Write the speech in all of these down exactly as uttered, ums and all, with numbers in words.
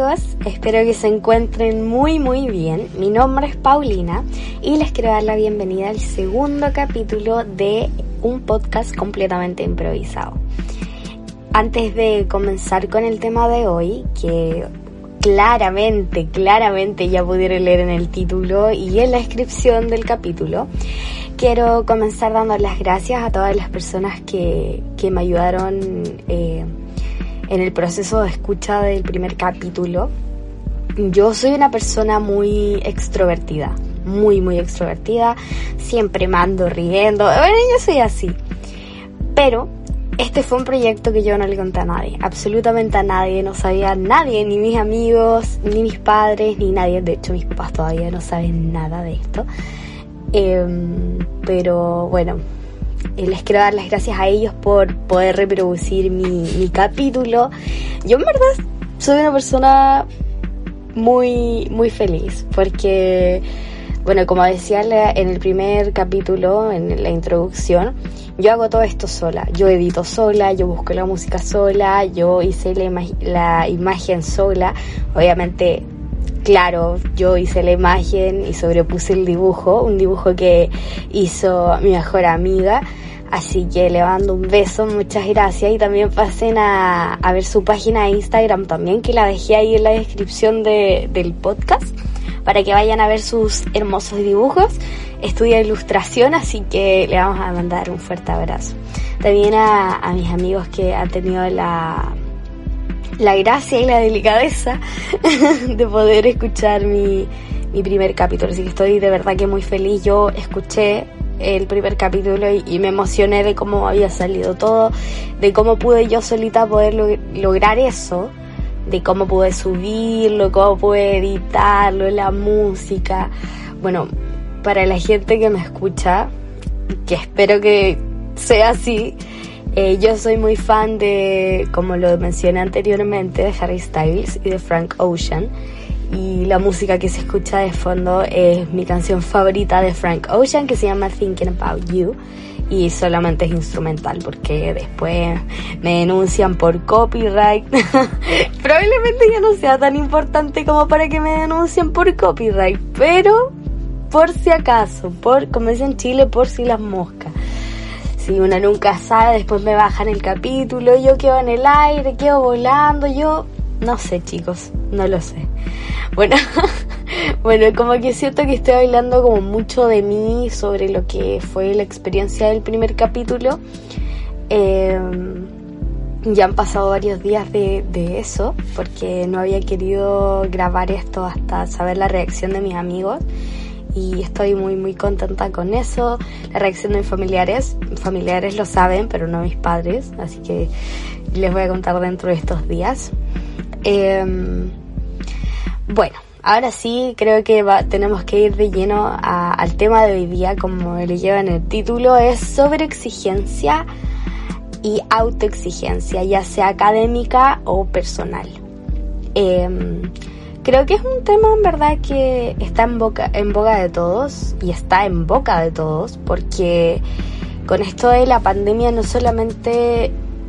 amigos, espero que se encuentren muy muy bien. Mi nombre es Paulina y les quiero dar la bienvenida al segundo capítulo de un podcast completamente improvisado. Antes de comenzar con el tema de hoy, que claramente, claramente ya pudieron leer en el título y en la descripción del capítulo, quiero comenzar dando las gracias a todas las personas que, que me ayudaron eh, en el proceso de escucha del primer capítulo. Yo soy una persona muy extrovertida, muy muy extrovertida, siempre me ando riendo, bueno, yo soy así, pero este fue un proyecto que yo no le conté a nadie, absolutamente a nadie, no sabía nadie, ni mis amigos, ni mis padres, ni nadie. De hecho mis papás todavía no saben nada de esto, eh, pero bueno, les quiero dar las gracias a ellos por poder reproducir mi, mi capítulo. Yo en verdad soy una persona muy muy feliz porque, bueno, como decía en el primer capítulo, en la introducción, yo hago todo esto sola. Yo edito sola, yo busco la música sola, yo hice la, ima- la imagen sola. Obviamente, claro, yo hice la imagen y sobrepuse el dibujo, un dibujo que hizo mi mejor amiga. Así que le mando un beso, muchas gracias. Y también pasen a, a ver su página de Instagram también, que la dejé ahí en la descripción de, del podcast, para que vayan a ver sus hermosos dibujos. Estudia ilustración, así que le vamos a mandar un fuerte abrazo. También a, a mis amigos que han tenido la, la gracia y la delicadeza de poder escuchar mi, mi primer capítulo. Así que estoy de verdad que muy feliz. Yo escuché el primer capítulo y, y me emocioné de cómo había salido todo, de cómo pude yo solita poder log- lograr eso, de cómo pude subirlo, cómo pude editarlo, la música. Bueno, para la gente que me escucha, que espero que sea así, eh, yo soy muy fan de, como lo mencioné anteriormente, de Harry Styles y de Frank Ocean. Y la música que se escucha de fondo es mi canción favorita de Frank Ocean, que se llama Thinking About You. Y solamente es instrumental porque después me denuncian por copyright. Probablemente ya no sea tan importante como para que me denuncien por copyright, pero por si acaso, por, como dicen en Chile, por si las moscas. Si una nunca sabe, después me bajan el capítulo, yo quedo en el aire, quedo volando, yo no sé, chicos, no lo sé. Bueno, bueno, como que siento que estoy hablando como mucho de mí, sobre lo que fue la experiencia del primer capítulo. Eh, ya han pasado varios días de, de eso, porque no había querido grabar esto hasta saber la reacción de mis amigos. Y estoy muy muy contenta con eso. La reacción de mis familiares, familiares lo saben, pero no mis padres, así que les voy a contar dentro de estos días. Eh, bueno, ahora sí creo que va, tenemos que ir de lleno a, al tema de hoy día, como le lleva en el título, es sobreexigencia y autoexigencia, ya sea académica o personal. Eh, Creo que es un tema en verdad que está en boca, en boca de todos y está en boca de todos, porque con esto de la pandemia no solamente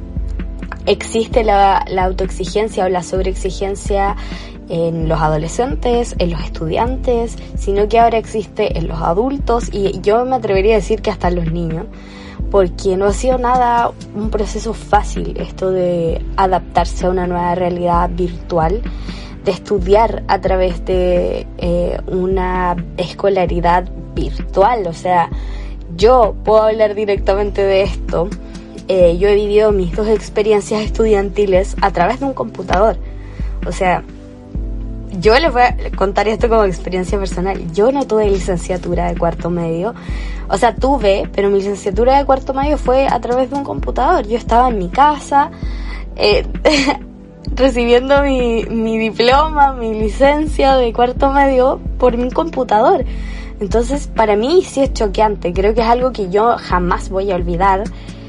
existe la, la autoexigencia o la sobreexigencia en los adolescentes, en los estudiantes, sino que ahora existe en los adultos y yo me atrevería a decir que hasta en los niños, porque no ha sido nada un proceso fácil esto de adaptarse a una nueva realidad virtual, de estudiar a través de eh, una escolaridad virtual. O sea, yo puedo hablar directamente de esto. Eh, yo he vivido mis dos experiencias estudiantiles a través de un computador. O sea, yo les voy a contar esto como experiencia personal. Yo no tuve licenciatura de cuarto medio. O sea, tuve, pero mi licenciatura de cuarto medio fue a través de un computador. Yo estaba en mi casa, eh, recibiendo mi, mi diploma, mi licencia de cuarto medio por mi computador. Entonces, para mí sí es choqueante. Creo que es algo que yo jamás voy a olvidar.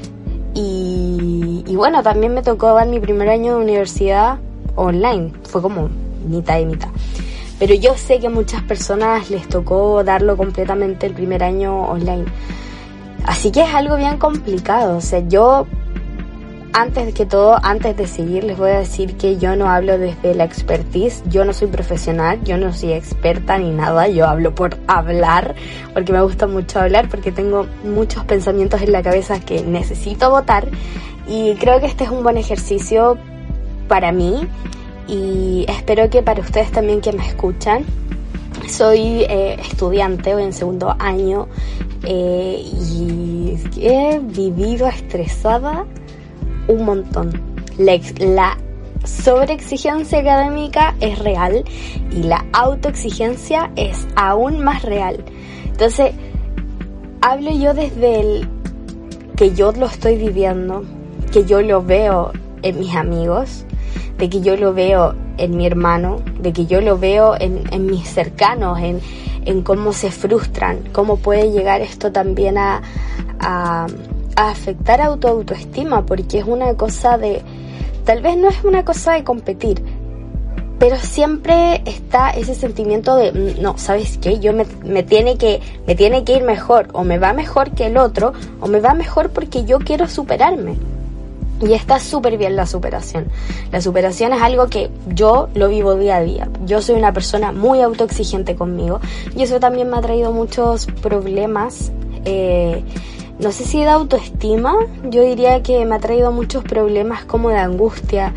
Y, y bueno, también me tocó dar mi primer año de universidad online. Fue como mitad y mitad. Pero yo sé que a muchas personas les tocó darlo completamente el primer año online. Así que es algo bien complicado. O sea, yo antes que todo, antes de seguir, les voy a decir que yo no hablo desde la expertise. Yo no soy profesional, yo no soy experta ni nada. Yo hablo por hablar, porque me gusta mucho hablar, porque tengo muchos pensamientos en la cabeza que necesito botar. Y creo que este es un buen ejercicio para mí y espero que para ustedes también que me escuchan. Soy eh, estudiante, voy en segundo año eh, y he vivido estresada un montón. La, la sobreexigencia académica es real y la autoexigencia es aún más real. Entonces, hablo yo desde el que yo lo estoy viviendo, que yo lo veo en mis amigos, de que yo lo veo en mi hermano, de que yo lo veo en, en mis cercanos, en, en cómo se frustran, cómo puede llegar esto también a, a, a afectar a tu autoestima, porque es una cosa de, tal vez no es una cosa de competir, pero siempre está ese sentimiento de, no, ¿sabes qué? Yo me, me tiene que, me tiene que ir mejor, o me va mejor que el otro, o me va mejor porque yo quiero superarme. Y está súper bien la superación. La superación es algo que yo lo vivo día a día. Yo soy una persona muy autoexigente conmigo y eso también me ha traído muchos problemas. Eh, no sé si de autoestima, yo diría que me ha traído muchos problemas como de angustia.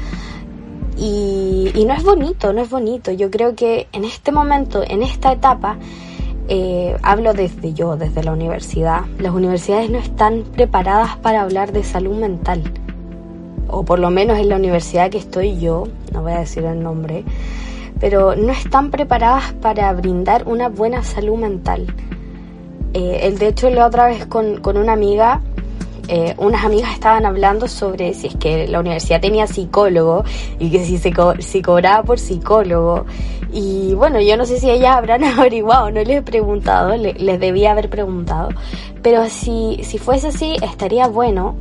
Y, y no es bonito, no es bonito. Yo creo que en este momento, en esta etapa, eh, hablo desde yo, desde la universidad. Las universidades no están preparadas para hablar de salud mental. O por lo menos en la universidad que estoy yo, no voy a decir el nombre, pero no están preparadas para brindar una buena salud mental. Eh, el de hecho, la otra vez con, con una amiga, eh, unas amigas estaban hablando sobre si es que la universidad tenía psicólogo y que si se co- si cobraba por psicólogo. Y bueno, yo no sé si ellas habrán averiguado, no les he preguntado, le, les debía haber preguntado, pero si, si fuese así estaría bueno.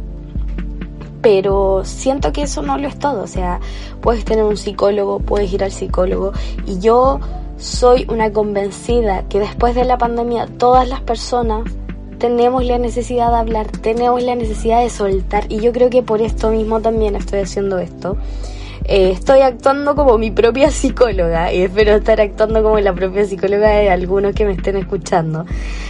Pero siento que eso no lo es todo, o sea, puedes tener un psicólogo, puedes ir al psicólogo, y yo soy una convencida que después de la pandemia todas las personas tenemos la necesidad de hablar, tenemos la necesidad de soltar, y yo creo que por esto mismo también estoy haciendo esto. Eh, estoy actuando como mi propia psicóloga y espero estar actuando como la propia psicóloga de algunos que me estén escuchando,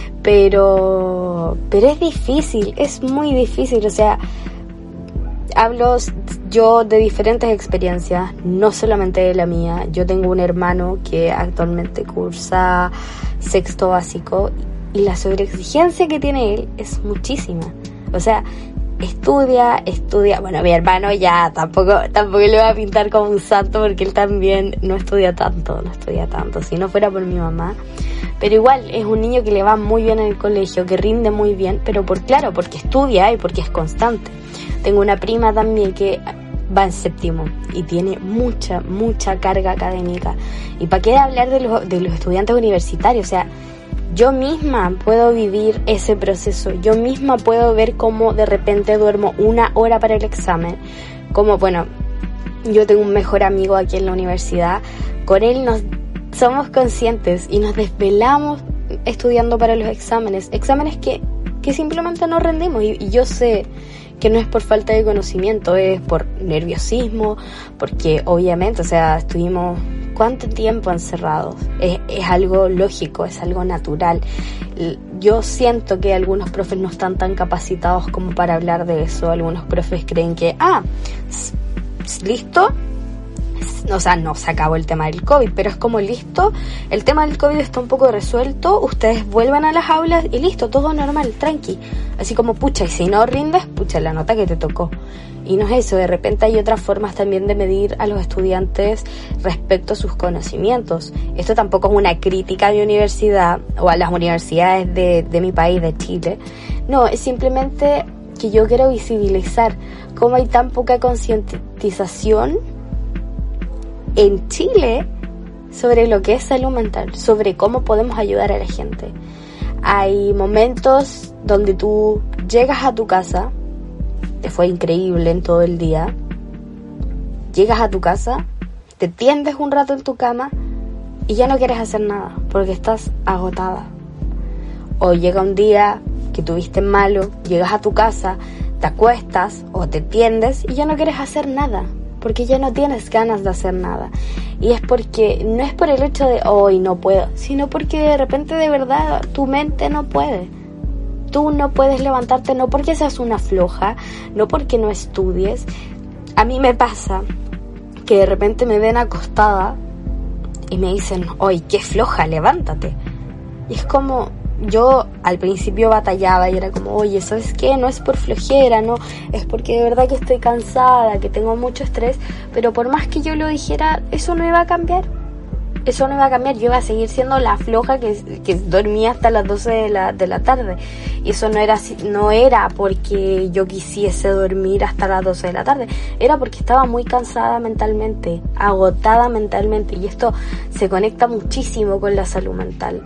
pero, pero es difícil, es muy difícil, o sea, hablo yo de diferentes experiencias, no solamente de la mía. Yo tengo un hermano que actualmente cursa sexto básico y la sobreexigencia que tiene él es muchísima. O sea, estudia, estudia. Bueno, mi hermano ya tampoco, tampoco le voy a pintar como un santo porque él también no estudia tanto, no estudia tanto. Si no fuera por mi mamá. Pero igual es un niño que le va muy bien en el colegio, que rinde muy bien, pero por claro, porque estudia y porque es constante. Tengo una prima también que va en séptimo y tiene mucha, mucha carga académica. ¿Y para qué hablar de los, de los estudiantes universitarios? O sea, yo misma puedo vivir ese proceso. Yo misma puedo ver cómo de repente duermo una hora para el examen. Como, bueno, yo tengo un mejor amigo aquí en la universidad. Con él nos somos conscientes y nos desvelamos estudiando para los exámenes. Exámenes que, que simplemente no rendimos. Y, y yo sé que no es por falta de conocimiento, es por nerviosismo, porque obviamente, o sea, estuvimos cuánto tiempo encerrados, es, es algo lógico, es algo natural. Yo siento que algunos profes no están tan capacitados como para hablar de eso, algunos profes creen que, ah, listo, o sea, no se acabó el tema del COVID, pero es como listo, el tema del COVID está un poco resuelto, ustedes vuelvan a las aulas y listo, todo normal, tranqui. Así como, pucha, y si no rindes, pucha, la nota que te tocó. Y no es eso, de repente hay otras formas también de medir a los estudiantes respecto a sus conocimientos. Esto tampoco es una crítica a mi universidad o a las universidades de, de mi país, de Chile. No, es simplemente que yo quiero visibilizar cómo hay tan poca concientización en Chile sobre lo que es salud mental, sobre cómo podemos ayudar a la gente. Hay momentos donde tú llegas a tu casa, te fue increíble en todo el día, llegas a tu casa, te tiendes un rato en tu cama y ya no quieres hacer nada porque estás agotada. O llega un día que tuviste malo, llegas a tu casa, te acuestas o te tiendes y ya no quieres hacer nada, porque ya no tienes ganas de hacer nada. Y es porque, no es por el hecho de hoy no puedo, sino porque de repente de verdad tu mente no puede. Tú no puedes levantarte, no porque seas una floja, no porque no estudies. A mí me pasa que de repente me ven acostada y me dicen, oye, qué floja, levántate. Y es como, yo al principio batallaba y era como, oye, ¿sabes qué? No es por flojera, no, es porque de verdad que estoy cansada, que tengo mucho estrés, pero por más que yo lo dijera, eso no iba a cambiar. Eso no iba a cambiar, yo iba a seguir siendo la floja que, que dormía hasta las doce de la, de la tarde. Y eso no era, no era porque yo quisiese dormir hasta las doce de la tarde, era porque estaba muy cansada mentalmente, agotada mentalmente, y esto se conecta muchísimo con la salud mental.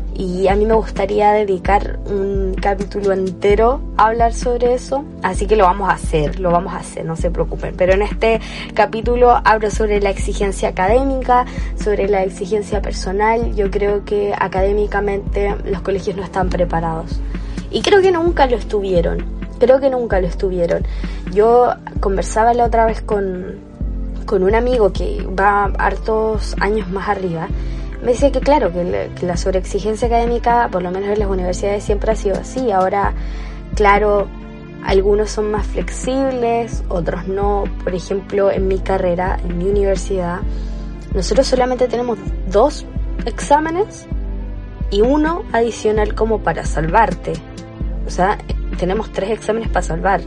Y a mí me gustaría dedicar un capítulo entero a hablar sobre eso, así que lo vamos a hacer, lo vamos a hacer, no se preocupen. Pero en este capítulo hablo sobre la exigencia académica, sobre la exigencia personal. Yo creo que académicamente los colegios no están preparados. Y creo que nunca lo estuvieron, creo que nunca lo estuvieron. Yo conversaba la otra vez con, con un amigo que va hartos años más arriba. Me decía que claro, que la, que la sobreexigencia académica, por lo menos en las universidades, siempre ha sido así. Ahora, claro, algunos son más flexibles, otros no. Por ejemplo, en mi carrera, en mi universidad, nosotros solamente tenemos dos exámenes y uno adicional como para salvarte. O sea, tenemos tres exámenes para salvar.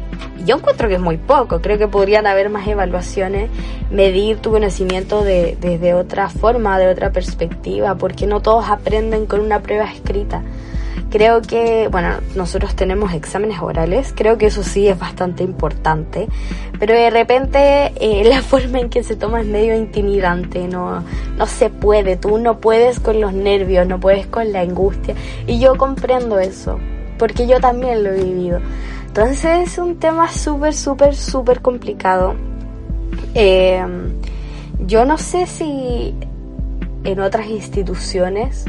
Yo encuentro que es muy poco, creo que podrían haber más evaluaciones, medir tu conocimiento de, de, de otra forma, de otra perspectiva, porque no todos aprenden con una prueba escrita. Creo que, bueno, nosotros tenemos exámenes orales, creo que eso sí es bastante importante, pero de repente eh, la forma en que se toma es medio intimidante, no, no se puede, tú no puedes con los nervios, no puedes con la angustia, y yo comprendo eso, porque yo también lo he vivido. Entonces es un tema súper, súper, súper complicado. Eh, yo no sé si en otras instituciones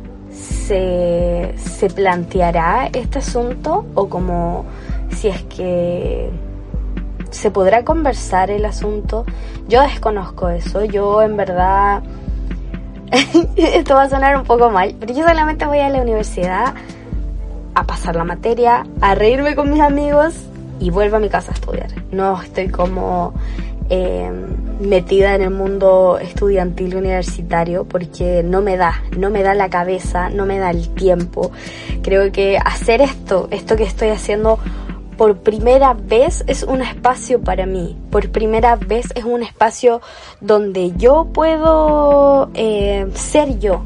se, se planteará este asunto o como si es que se podrá conversar el asunto. Yo desconozco eso. Yo en verdad, esto va a sonar un poco mal, pero yo solamente voy a la universidad a pasar la materia, a reírme con mis amigos y vuelvo a mi casa a estudiar. No estoy como eh, metida en el mundo estudiantil universitario porque no me da, no me da la cabeza, no me da el tiempo. Creo que hacer esto, esto que estoy haciendo por primera vez es un espacio para mí. Por primera vez es un espacio donde yo puedo eh, ser yo.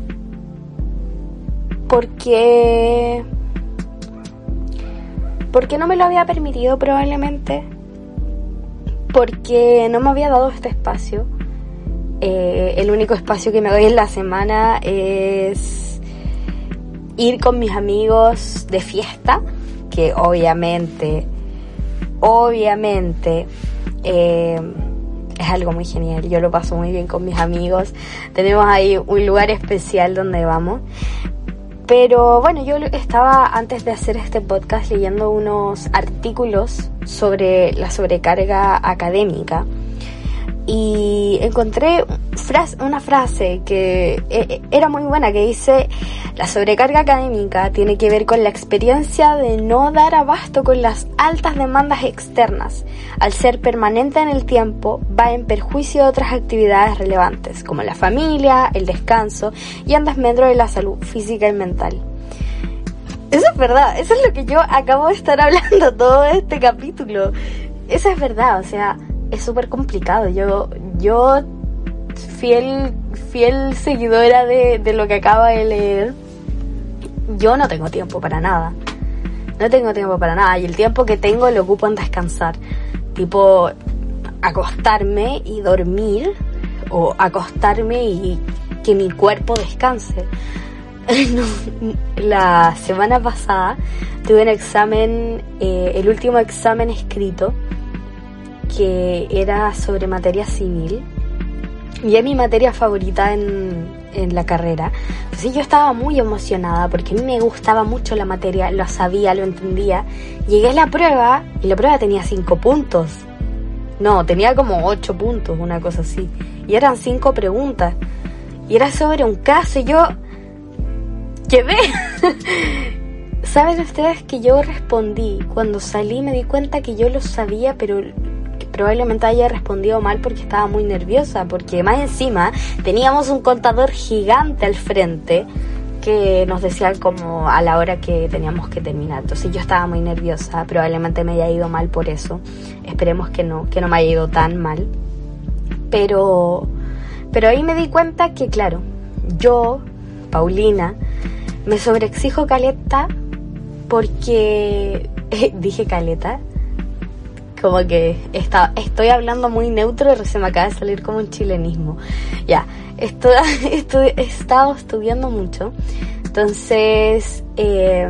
Porque... Porque no me lo había permitido probablemente, porque no me había dado este espacio. Eh, el único espacio que me doy en la semana es ir con mis amigos de fiesta, que obviamente, obviamente eh, es algo muy genial. Yo lo paso muy bien con mis amigos, tenemos ahí un lugar especial donde vamos. Pero bueno, yo estaba antes de hacer este podcast leyendo unos artículos sobre la sobrecarga académica y encontré una frase que era muy buena, que dice: la sobrecarga académica tiene que ver con la experiencia de no dar abasto con las altas demandas externas. Al ser permanente en el tiempo, va en perjuicio de otras actividades relevantes, como la familia, el descanso y en desmedro de la salud física y mental. Eso es verdad, eso es lo que yo acabo de estar hablando todo este capítulo. Eso es verdad, o sea, es súper complicado. Yo, yo fiel, fiel seguidora de, de lo que acabo de leer, yo no tengo tiempo para nada. No tengo tiempo para nada. Y el tiempo que tengo lo ocupo en descansar. Tipo, acostarme y dormir, o acostarme y que mi cuerpo descanse. La semana pasada tuve un examen, eh, el último examen escrito, que era sobre materia civil, y es mi materia favorita en, en la carrera. Entonces yo estaba muy emocionada porque a mí me gustaba mucho la materia, lo sabía, lo entendía. Llegué a la prueba y la prueba tenía cinco puntos. No, tenía como ocho puntos, una cosa así. Y eran cinco preguntas. Y era sobre un caso y yo quedé. ¿Saben ustedes que yo respondí? Cuando salí me di cuenta que yo lo sabía, pero que probablemente haya respondido mal porque estaba muy nerviosa. Porque más encima teníamos un contador gigante al frente que nos decía como a la hora que teníamos que terminar. Entonces yo estaba muy nerviosa, probablemente me haya ido mal por eso. Esperemos que no, que no me haya ido tan mal. Pero, pero ahí me di cuenta que, claro, yo, Paulina, me sobreexijo caleta porque... Eh, dije caleta, como que está, estoy hablando muy neutro y se me acaba de salir como un chilenismo. Ya, esto, esto, he estado estudiando mucho, entonces eh,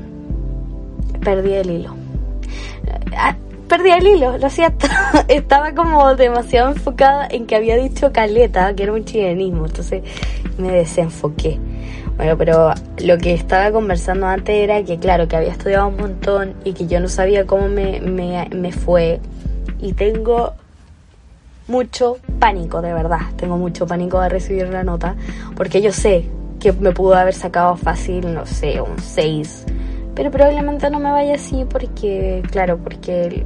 perdí el hilo. Ah, perdí el hilo, lo siento. Estaba como demasiado enfocada en que había dicho caleta, que era un chilenismo, entonces me desenfoqué. Bueno, pero lo que estaba conversando antes era que, claro, que había estudiado un montón y que yo no sabía cómo me, me, me fue. Y tengo mucho pánico, de verdad. Tengo mucho pánico de recibir la nota. Porque yo sé que me pudo haber sacado fácil, no sé, un seis. Pero probablemente no me vaya así porque, claro, porque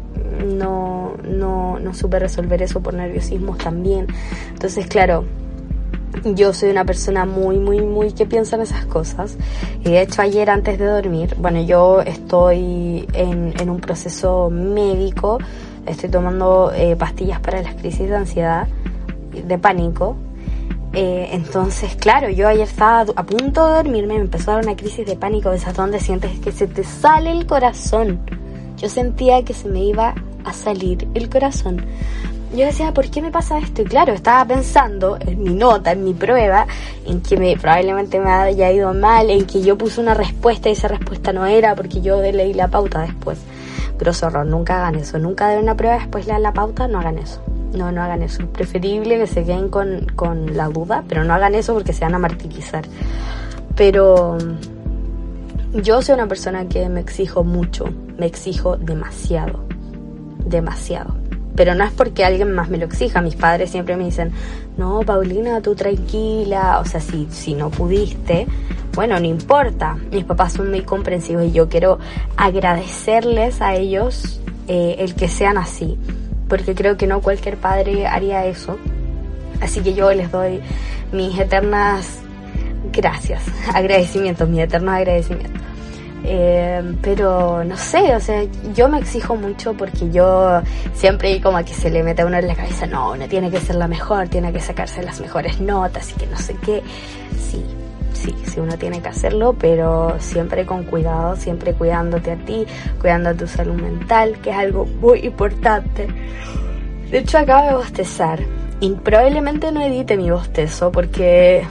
no, no, no supe resolver eso por nerviosismos también. Entonces, claro... Yo soy una persona muy, muy, muy que piensa en esas cosas. Y de hecho ayer antes de dormir, bueno, yo estoy en, en un proceso médico. Estoy tomando eh, pastillas para las crisis de ansiedad, de pánico. Eh, entonces, claro, yo ayer estaba a punto de dormirme y me empezó a dar una crisis de pánico. De esas donde sientes que se te sale el corazón. Yo sentía que se me iba a salir el corazón. Yo decía, ¿por qué me pasa esto? Y claro, estaba pensando en mi nota, en mi prueba, en que me, probablemente me haya ido mal, en que yo puse una respuesta y esa respuesta no era porque yo leí la pauta después. Grosso error, nunca hagan eso. Nunca den una prueba, después lean la pauta, no hagan eso. No, no hagan eso. Es preferible que se queden con, con la duda, pero no hagan eso porque se van a martirizar. Pero yo soy una persona que me exijo mucho, me exijo demasiado, demasiado. Pero no es porque alguien más me lo exija. Mis padres siempre me dicen, no, Paulina, tú tranquila. O sea, si, si no pudiste, bueno, no importa. Mis papás son muy comprensivos y yo quiero agradecerles a ellos eh, el que sean así. Porque creo que no cualquier padre haría eso. Así que yo les doy mis eternas gracias, agradecimientos, mis eternos agradecimientos. Eh, pero no sé, o sea, yo me exijo mucho porque yo siempre como que se le mete a uno en la cabeza, no, uno tiene que ser la mejor, tiene que sacarse las mejores notas y que no sé qué. Sí, sí, sí, uno tiene que hacerlo, pero siempre con cuidado, siempre cuidándote a ti, cuidando a tu salud mental, que es algo muy importante. De hecho, acabo de bostezar y probablemente no edite mi bostezo porque...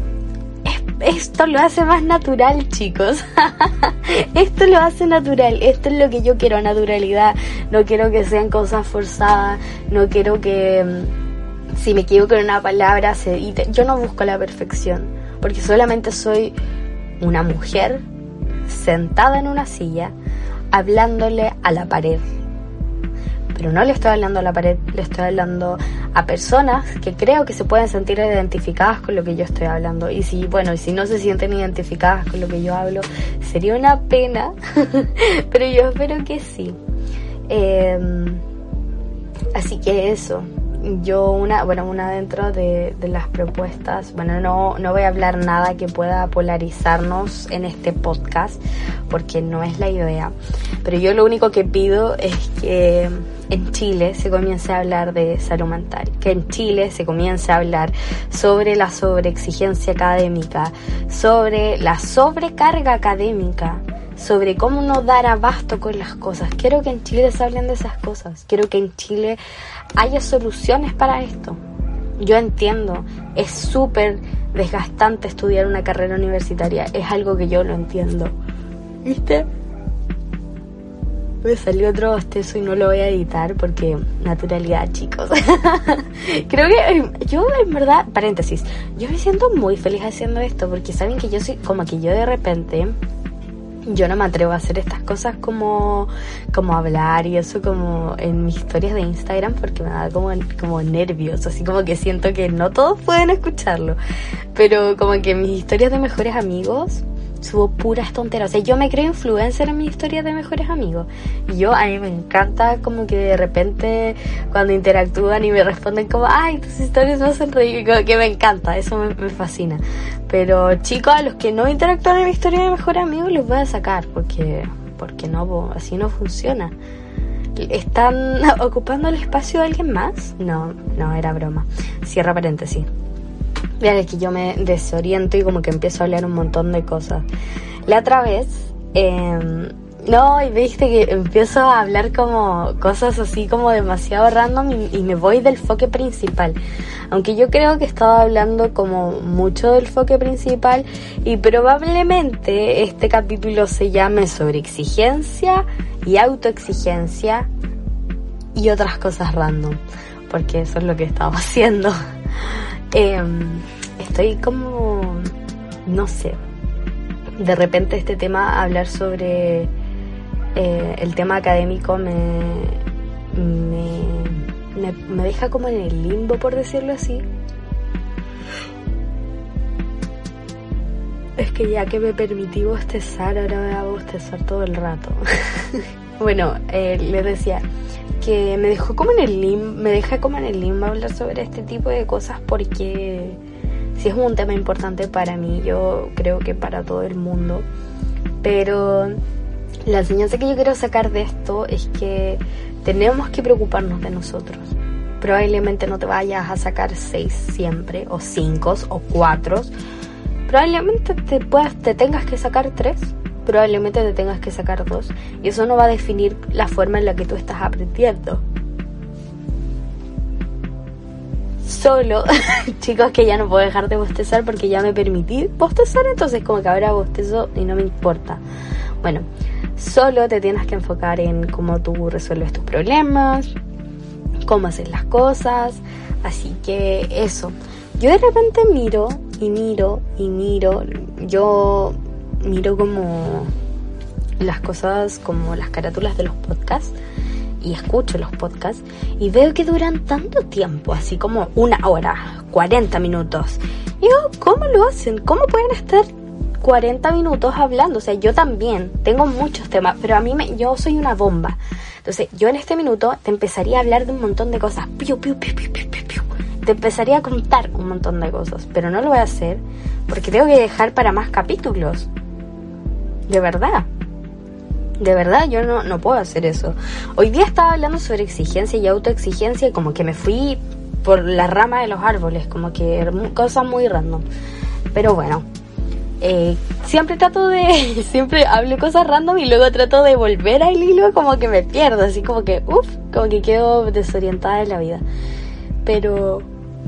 Esto lo hace más natural, chicos. Esto lo hace natural. Esto es lo que yo quiero, naturalidad. No quiero que sean cosas forzadas. No quiero que si me equivoco en una palabra se edite. Yo no busco la perfección, porque solamente soy una mujer sentada en una silla hablándole a la pared. Pero no le estoy hablando a la pared, le estoy hablando a personas que creo que se pueden sentir identificadas con lo que yo estoy hablando. Y si, bueno, y si no se sienten identificadas con lo que yo hablo, sería una pena, pero yo espero que sí. Eh, así que eso, yo una, bueno, una dentro de, de las propuestas, bueno, no, no voy a hablar nada que pueda polarizarnos en este podcast, porque no es la idea. Pero yo lo único que pido es que en Chile se comience a hablar de salud mental, que en Chile se comience a hablar sobre la sobreexigencia académica, sobre la sobrecarga académica, sobre cómo no dar abasto con las cosas. Quiero que en Chile se hablen de esas cosas, quiero que en Chile haya soluciones para esto. Yo entiendo, es súper desgastante estudiar una carrera universitaria, es algo que yo lo entiendo, ¿viste? Me salió otro bostezo y no lo voy a editar porque naturalidad, chicos. Creo que yo, en verdad, paréntesis, yo me siento muy feliz haciendo esto porque saben que yo soy, como que yo de repente, yo no me atrevo a hacer estas cosas como, como hablar y eso como en mis historias de Instagram porque me da como, como nervios, así como que siento que no todos pueden escucharlo, pero como que en mis historias de mejores amigos subo puras tonteras. O sea, yo me creo influencer en mis historias de mejores amigos. Y yo, a mí me encanta como que de repente cuando interactúan y me responden como, ay, tus historias me hacen reír, como que me encanta, eso me, me fascina. Pero chicos, a los que no interactúan en mi historia de mejores amigos los voy a sacar porque, porque no, así no funciona. ¿Están ocupando el espacio de alguien más? No, no, era broma. Cierra paréntesis. Vean, es que yo me desoriento y como que empiezo a hablar un montón de cosas. La otra vez, eh, no, y viste que empiezo a hablar como cosas así como demasiado random y, y me voy del foque principal. Aunque yo creo que estaba hablando como mucho del foque principal y probablemente este capítulo se llame sobre exigencia y autoexigencia y otras cosas random, porque eso es lo que estaba haciendo. Eh, estoy como, no sé, de repente este tema, hablar sobre eh, el tema académico me, me, me, me deja como en el limbo, por decirlo así. Es que ya que me permití bostezar, ahora me voy a bostezar todo el rato. Bueno, eh, les decía que me dejó como en el limbo, me deja como en el limbo hablar sobre este tipo de cosas porque sí es un tema importante para mí, yo creo que para todo el mundo, pero la enseñanza que yo quiero sacar de esto es que tenemos que preocuparnos de nosotros. Probablemente no te vayas a sacar seis siempre, o cinco, o cuatro, probablemente te puedas, te tengas que sacar tres, probablemente te tengas que sacar dos, y eso no va a definir la forma en la que tú estás aprendiendo. Solo, chicos, que ya no puedo dejar de bostezar porque ya me permití bostezar, entonces como que ahora bostezo y no me importa. Bueno, solo te tienes que enfocar en cómo tú resuelves tus problemas, cómo haces las cosas, así que eso. Yo de repente miro y miro y miro, yo miro como las cosas, como las carátulas de los podcasts y escucho los podcasts y veo que duran tanto tiempo, así como una hora, cuarenta minutos. Y yo, ¿cómo lo hacen? ¿Cómo pueden estar cuarenta minutos hablando? O sea, yo también tengo muchos temas, pero a mí me, yo soy una bomba. Entonces, yo en este minuto te empezaría a hablar de un montón de cosas. Piu, piu, piu, piu, piu, piu, piu. Te empezaría a contar un montón de cosas, pero no lo voy a hacer porque tengo que dejar para más capítulos. De verdad. De verdad, yo no, no puedo hacer eso. Hoy día estaba hablando sobre exigencia y autoexigencia y como que me fui por la rama de los árboles, como que cosas muy random. Pero bueno, eh, siempre trato de... siempre hablo cosas random y luego trato de volver al hilo, como que me pierdo, así como que, uff, como que quedo desorientada en la vida. Pero...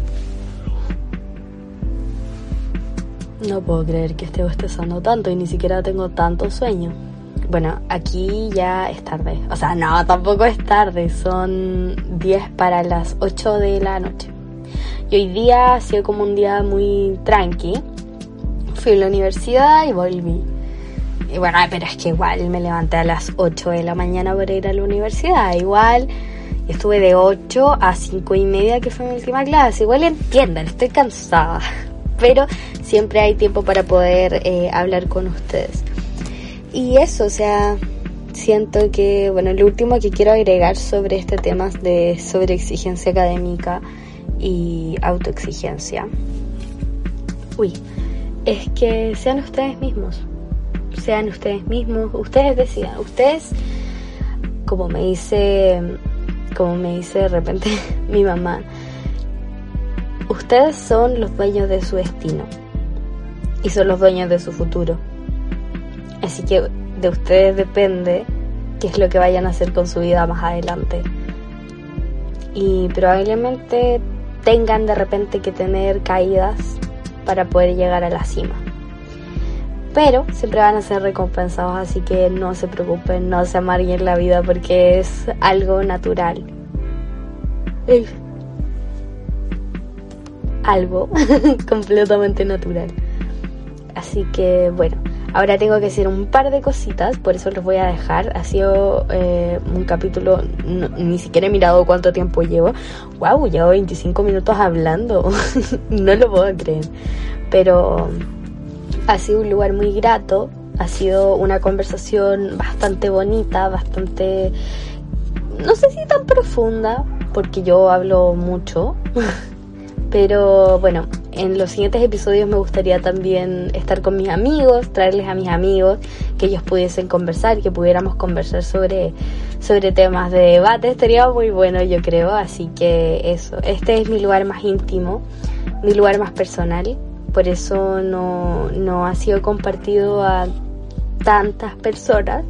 no puedo creer que esté bostezando tanto y ni siquiera tengo tanto sueño. Bueno, aquí ya es tarde. O sea, no, tampoco es tarde. Son diez para las ocho de la noche. Y hoy día ha sido como un día muy tranqui. Fui a la universidad y volví. Y bueno, pero es que igual me levanté a las ocho de la mañana para ir a la universidad. Igual estuve de ocho a cinco y media, que fue mi última clase. Igual entiendan, estoy cansada. Pero siempre hay tiempo para poder eh, hablar con ustedes. Y eso, o sea, siento que, bueno, lo último que quiero agregar sobre este tema de sobre exigencia académica y autoexigencia, uy, es que sean ustedes mismos, sean ustedes mismos, ustedes decidan, ustedes, como me dice, como me dice de repente mi mamá, ustedes son los dueños de su destino y son los dueños de su futuro. Así que de ustedes depende qué es lo que vayan a hacer con su vida más adelante. Y probablemente tengan de repente que tener caídas para poder llegar a la cima. pero siempre van a ser recompensados, así que no se preocupen, no se amarguen la vida porque es algo natural. Es algo completamente natural. Así que bueno, ahora tengo que hacer un par de cositas, por eso los voy a dejar. Ha sido eh, un capítulo, no, ni siquiera he mirado cuánto tiempo llevo. Wow, llevo veinticinco minutos hablando. No lo puedo creer. Pero ha sido un lugar muy grato. Ha sido una conversación bastante bonita, bastante, no sé si tan profunda, porque yo hablo mucho. Pero bueno, en los siguientes episodios me gustaría también estar con mis amigos, traerles a mis amigos, que ellos pudiesen conversar, que pudiéramos conversar sobre, sobre temas de debate. Estaría muy bueno, yo creo. Así que eso, este es mi lugar más íntimo, mi lugar más personal. Por eso no, no ha sido compartido a tantas personas.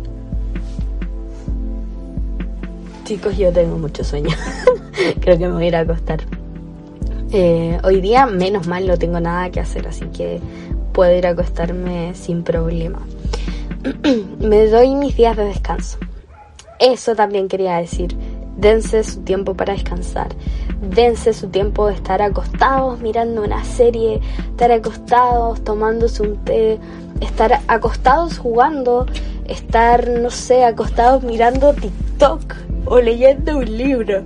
Chicos, yo tengo mucho sueño. Creo que me voy a ir a acostar. Eh, hoy día, menos mal, no tengo nada que hacer, así que puedo ir a acostarme sin problema. Me doy mis días de descanso. Eso también quería decir. Dense su tiempo para descansar. Dense su tiempo de estar acostados mirando una serie, estar acostados tomándose un té, estar acostados jugando, estar, no sé, acostados mirando TikTok o leyendo un libro.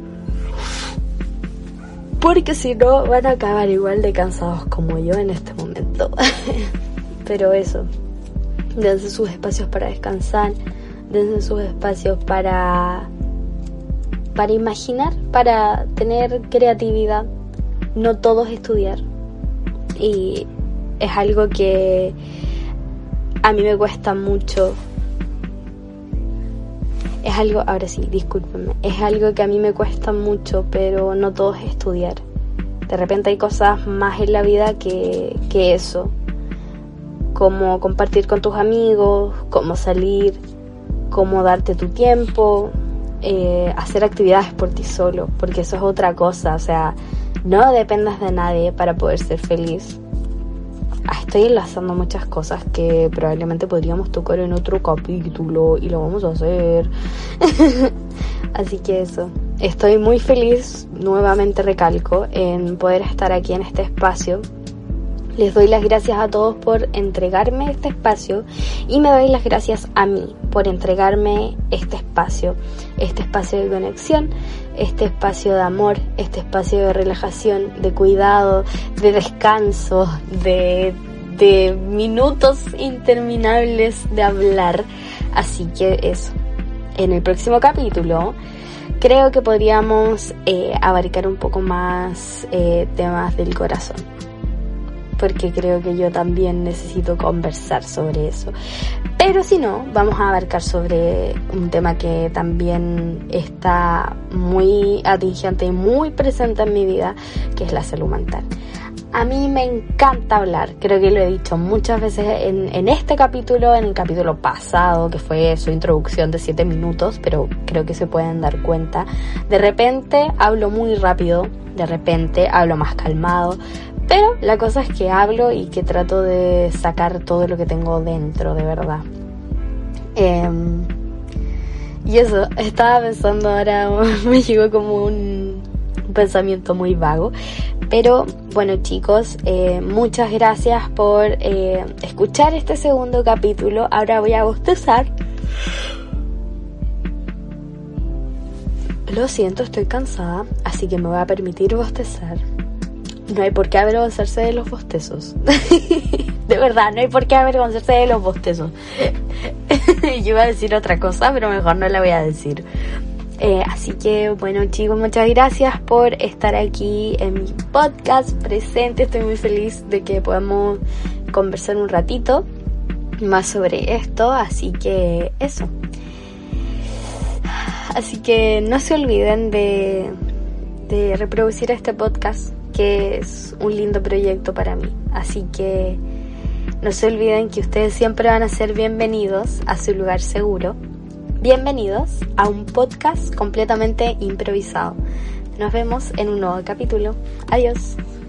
Porque si no van a acabar igual de cansados como yo en este momento. Pero eso, dense sus espacios para descansar, dense sus espacios para, para imaginar, para tener creatividad. No todo es estudiar. Y es algo que a mí me cuesta mucho. Es algo, ahora sí, discúlpenme, es algo que a mí me cuesta mucho, pero no todo es estudiar. De repente hay cosas más en la vida que, que eso. Como compartir con tus amigos, como salir, como darte tu tiempo, eh, hacer actividades por ti solo, porque eso es otra cosa. O sea, no dependas de nadie para poder ser feliz. Ah, estoy enlazando muchas cosas que probablemente podríamos tocar en otro capítulo y lo vamos a hacer. Así que eso, estoy muy feliz, nuevamente recalco, en poder estar aquí en este espacio. Les doy las gracias a todos por entregarme este espacio y me doy las gracias a mí por entregarme este espacio, este espacio de conexión, este espacio de amor, este espacio de relajación, de cuidado, de descanso, de, de minutos interminables de hablar. Así que eso, en el próximo capítulo creo que podríamos eh, abarcar un poco más eh, temas del corazón, porque creo que yo también necesito conversar sobre eso. Pero si no, vamos a abarcar sobre un tema que también está muy atingente y muy presente en mi vida, que es la salud mental. A mí me encanta hablar, creo que lo he dicho muchas veces en, en este capítulo, en el capítulo pasado, que fue su introducción de siete minutos, pero creo que se pueden dar cuenta. De repente hablo muy rápido, de repente hablo más calmado, pero la cosa es que hablo y que trato de sacar todo lo que tengo dentro, de verdad. Eh, y eso, estaba pensando ahora, me llegó como un, un pensamiento muy vago. Pero bueno, chicos, eh, muchas gracias por eh, escuchar este segundo capítulo. Ahora voy a bostezar. Lo siento, estoy cansada, así que me voy a permitir bostezar. No hay por qué avergonzarse de los bostezos. De verdad, no hay por qué avergonzarse de los bostezos. Yo iba a decir otra cosa, pero mejor no la voy a decir. Eh, así que bueno, chicos, muchas gracias por estar aquí en mi podcast presente. Estoy muy feliz de que podamos conversar un ratito más sobre esto. Así que eso. Así que no se olviden de, de reproducir este podcast, que es un lindo proyecto para mí. Así que no se olviden que ustedes siempre van a ser bienvenidos a su lugar seguro. Bienvenidos a un podcast completamente improvisado. Nos vemos en un nuevo capítulo. Adiós.